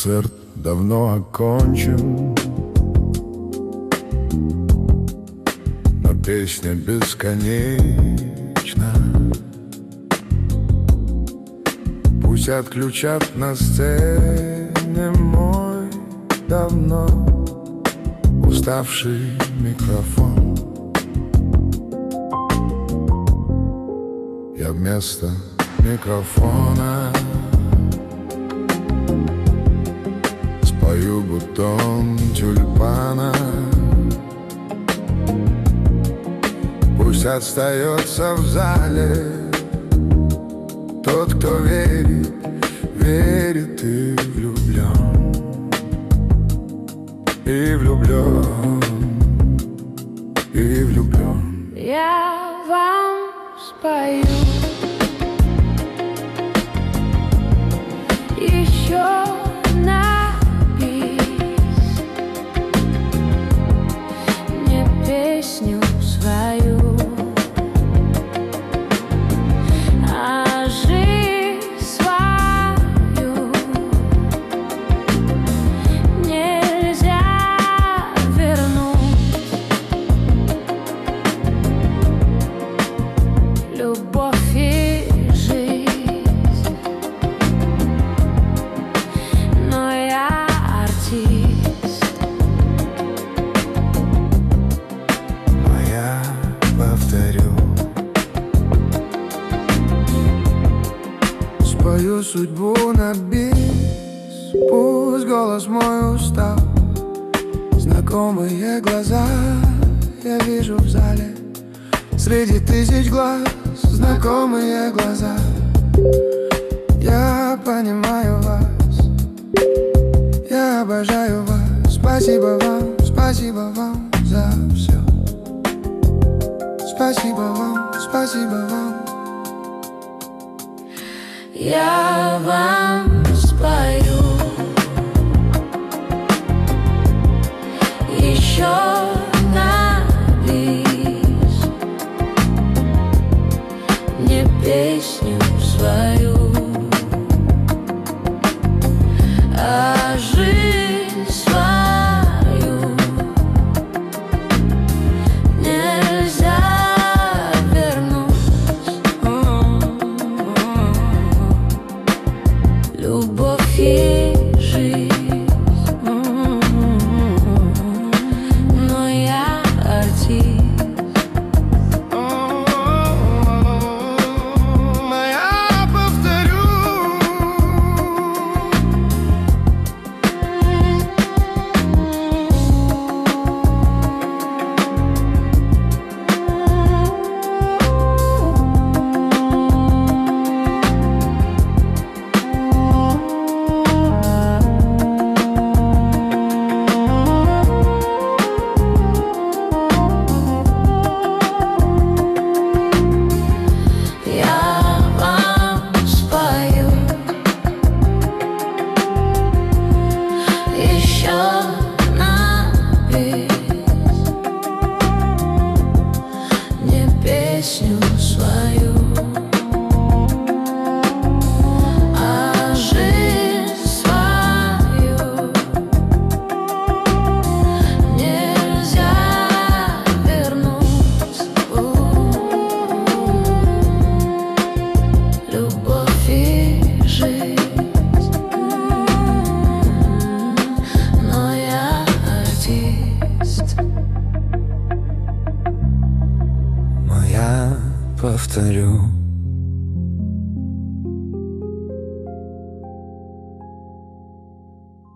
Концерт давно окончен, но песня бесконечна. Пусть отключат на сцене мой давно уставший микрофон. Я вместо микрофона спою бутон тюльпана. Пусть остается в зале тот, кто верит, верит и влюблен, и влюблен, и влюблен. Я вам спою еще на бис, не песню свою, а жизнь свою. Нельзя вернуть любовь и жизнь, но я артист. А я повторю, спою судьбу на бис. Пусть голос мой устал, знакомые глаза я вижу в зале. Среди тысяч глаз знакомые глаза. Я понимаю вас, я обожаю вас. Спасибо вам за все. Спасибо вам. Я вам спою еще на бис, не песню свою, а жизнь свою. Нельзя вернуть любовь и жизнь, но я артист. Песню свою, а жизнь свою. Нельзя вернуть любовь и жизнь, но я артист. Я повторю,